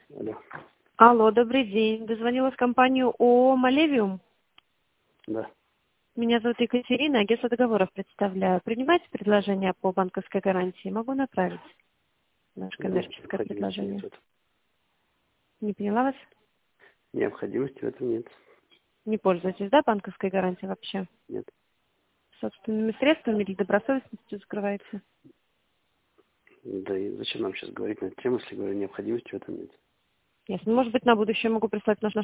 Алло. Алло, добрый день. Дозвонилась в компанию ООО «Малевиум». Да. Меня зовут Екатерина, агентство договоров представляю. Принимаете предложение по банковской гарантии? Могу направить наше Нет, коммерческое необходимости нет предложение. в этом. Не поняла вас? Необходимости в этом нет. Не пользуетесь, да, банковской гарантией вообще? Нет. Собственными средствами или добросовестностью закрываете? Да и зачем нам сейчас говорить на эту тему, если говорю, необходимости в этом нет? Ясно. Может быть, на будущее могу прислать наш